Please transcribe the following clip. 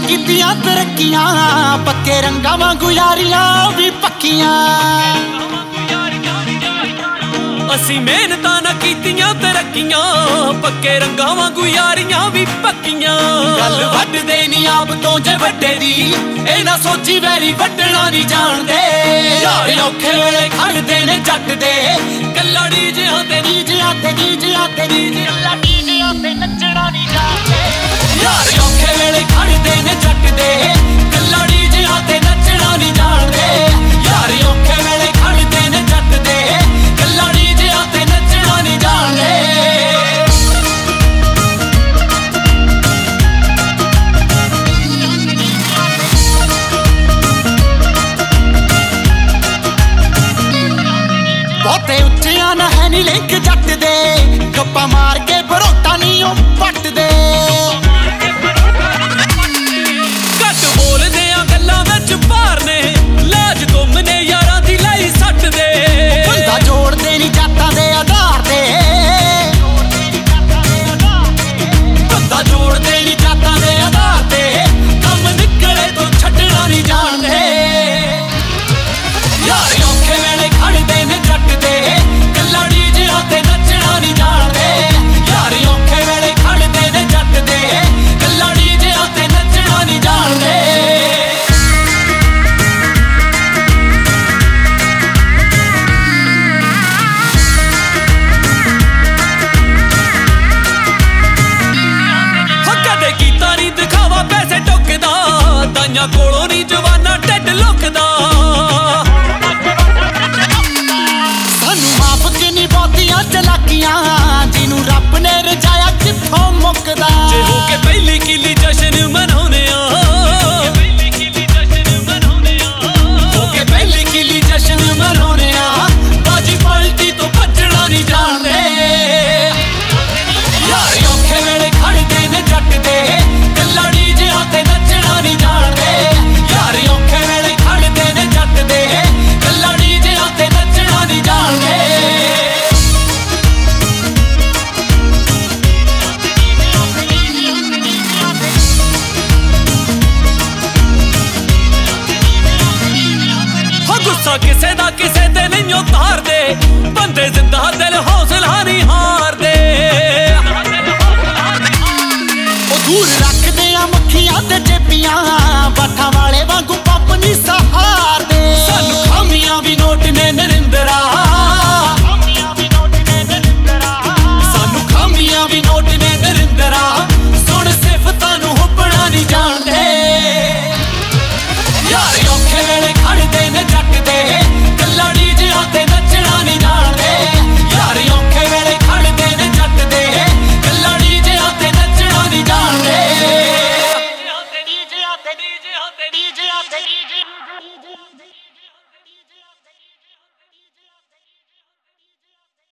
कीतियां तरक्कियां पक्के रंगां वांगू यारियां भी पक्कियां। असीं मेहनतां ना कीतियां तरक्कियां पक्के रंगां वांगू यारियां भी पक्कियां। गल वड्डदे नी आप तो जे वड्डे दी ए ना सोची वैरी वड्डना नी जाणदे। यार औखे वेले खड़दे ने जट दे कल्ला डीजियां ते डीजियां ते डीजियां ते डीजियां कल्ला डीजियां ते नच्चना नी जाणदे। यार औखे वेले खड़दे ने जट दे कल्ला डीजियां ते नच्चना नी जाणदे। यार औखे वेले खड़दे ने जट दे कल्ला डीजियां ते नच्चना नी जाणदे। बहुते उच्चियां ना है नी लिंक जट दे गप्पा मार के भरोटा नी ओ पट दे।